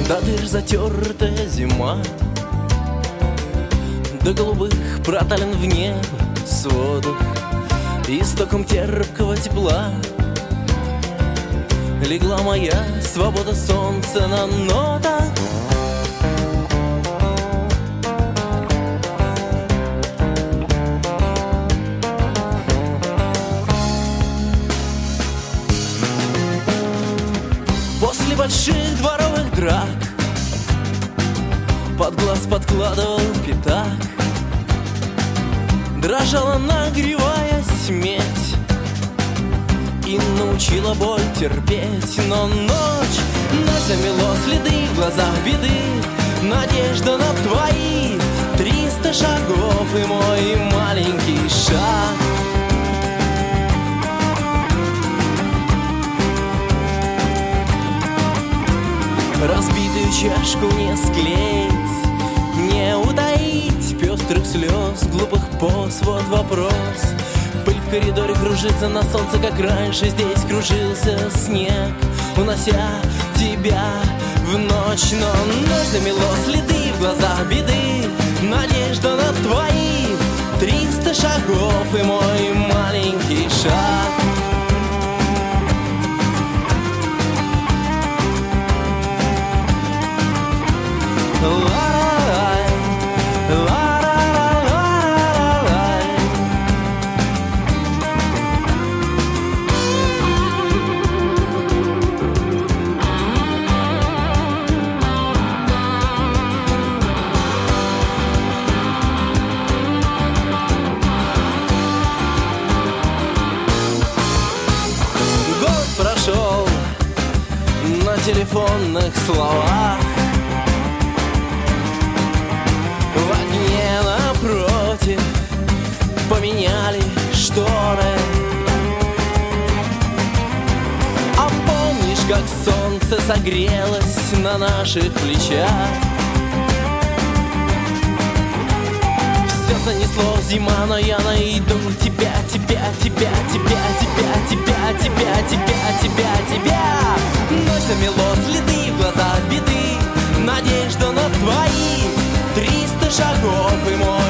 Да дырь затертая зима, до голубых проталин в небо сводах, истоком терпкого тепла легла моя свобода, солнце на нотах. После больших дворовых драк под глаз подкладывал пятак, дрожала, нагреваясь медь, и научила боль терпеть. Но ночь замело следы в глазах беды, надежда на твои 300 шагов и мой маленький шаг. Разбитую чашку не склеить, не утаить пестрых слез, глупых поз, вот вопрос. Пыль в коридоре кружится на солнце, как раньше здесь кружился снег, унося тебя в ночь. Но ночь замело следы в глазах беды, надежда на твои 300 шагов и мой маленький шаг. Год прошел на телефонных словах, в окне напротив поменяли шторы. А помнишь, как солнце согрелось на наших плечах? Все занесло зима, но я найду тебя, тебя, тебя, тебя, тебя, тебя, тебя, тебя, тебя, тебя. Ночь замело следы в глазах беды, надежда на твои 300 шагов и мой